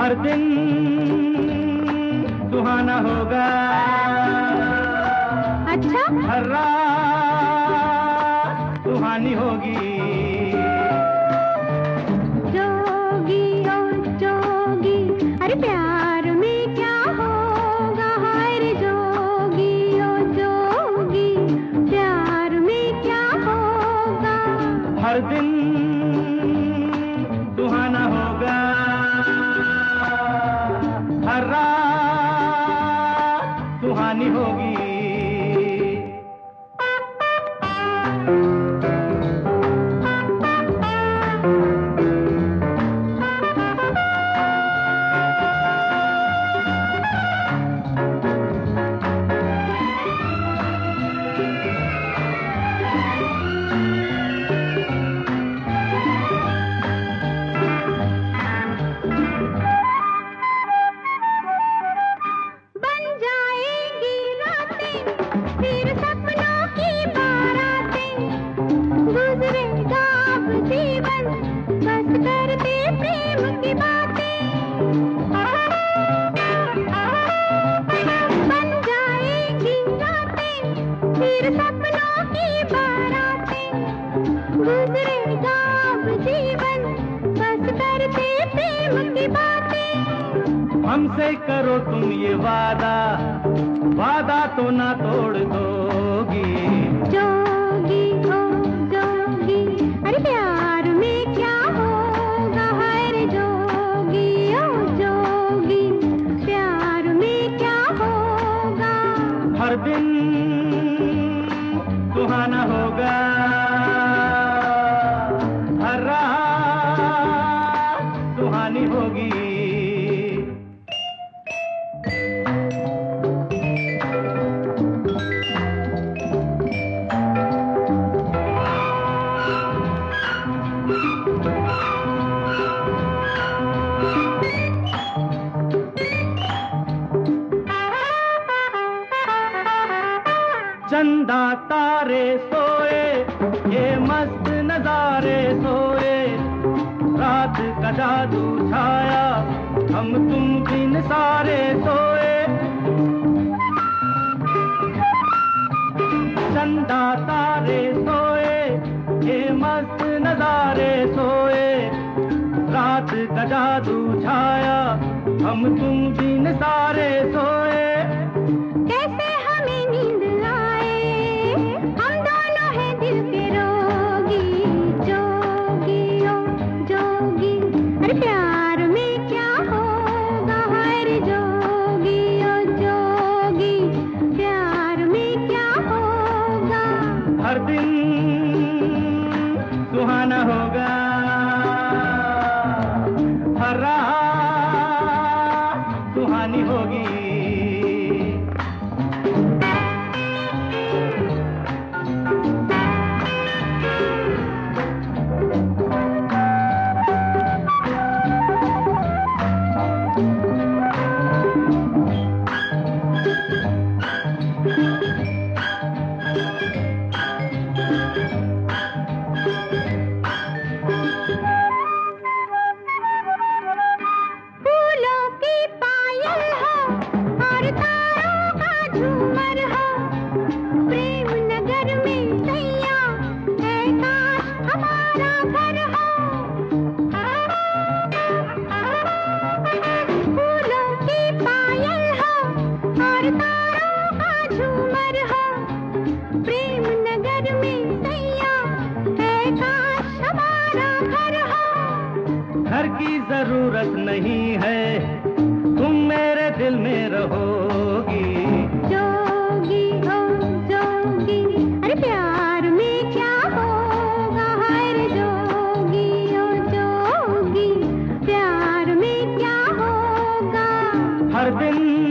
हर दिन सुहाना होगा, अच्छा हर रात सुहानी होगी। जोगी ओ जोगी, अरे प्यार में क्या होगा, हाय रे जोगी ओ जोगी, प्यार में क्या होगा। हर दिन सुहाना होगा, हर रात सुहानी होगी। हमसे करो तुम ये वादा, वादा तो ना तोड़ दोगी। जोगी ओ जोगी, अरे प्यार में क्या होगा, हाय रे जोगी ओ जोगी, प्यार में क्या होगा। हर दिन सुहाना होगा, हर रात सुहानी होगी। चंदा तारे सोए, ये मस्त नजारे सोए, रात का जादू छाया, हम तुम दिन सारे सोए। चंदा तारे सोए, ये मस्त नजारे सोए, रात का जादू छाया, हम तुम दिन सारे सोए। कैसे हमें नींद आए, हम दोनों हैं दिल के रोगी। जोगी ओ जोगी, अरे प्यार में क्या होगा, हाय रे जोगी ओ जोगी, प्यार में क्या होगा। हर दिन सुहाना होगा, हर रात सुहानी होगी। घर की जरूरत नहीं है, तुम मेरे दिल में रहोगी। जोगी ओ जोगी, अरे प्यार में क्या होगा, हाय रे जोगी ओ जोगी, प्यार में क्या होगा। हर दिन